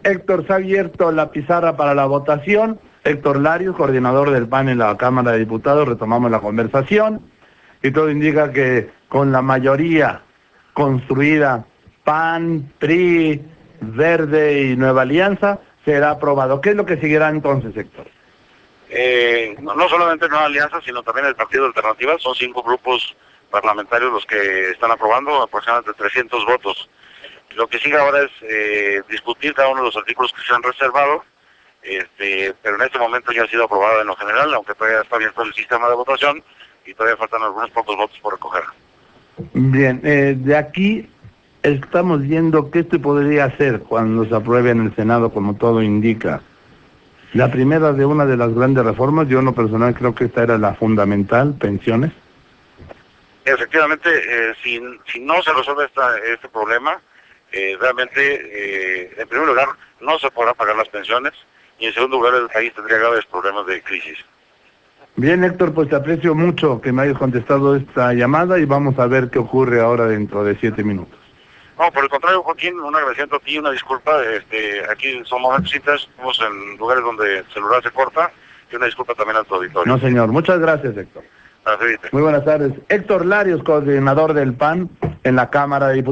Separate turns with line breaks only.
Héctor, se ha abierto la pizarra para la votación. Héctor Larios, coordinador del PAN en la Cámara de Diputados, retomamos la conversación y todo indica que con la mayoría construida PAN, PRI, Verde y Nueva Alianza será aprobado. ¿Qué es lo que seguirá entonces, Héctor?
No solamente Nueva Alianza, sino también el Partido Alternativa. Son 5 grupos parlamentarios los que están aprobando, aproximadamente 300 votos. Lo que sigue ahora es discutir cada uno de los artículos que se han reservado, pero en este momento ya ha sido aprobado en lo general, aunque todavía está abierto el sistema de votación y todavía faltan algunos pocos votos por recoger.
Bien, de aquí estamos viendo qué se podría hacer cuando se apruebe en el Senado, como todo indica. La primera de una de las grandes reformas, yo en lo personal creo que esta era la fundamental, pensiones.
Efectivamente, si no se resuelve este problema, realmente, en primer lugar, no se podrán pagar las pensiones, y en segundo lugar, el país tendría graves problemas de crisis.
Bien, Héctor, pues te aprecio mucho que me hayas contestado esta llamada y vamos a ver qué ocurre ahora dentro de 7 minutos.
No, por el contrario, Joaquín, un agradecimiento a ti, una disculpa. Aquí son momentos simples, estamos en lugares donde el celular se corta, y una disculpa también a tu auditorio.
No, señor. Muchas gracias, Héctor.
Para servirte.
Muy buenas tardes. Héctor Larios, coordinador del PAN en la Cámara de Diputados.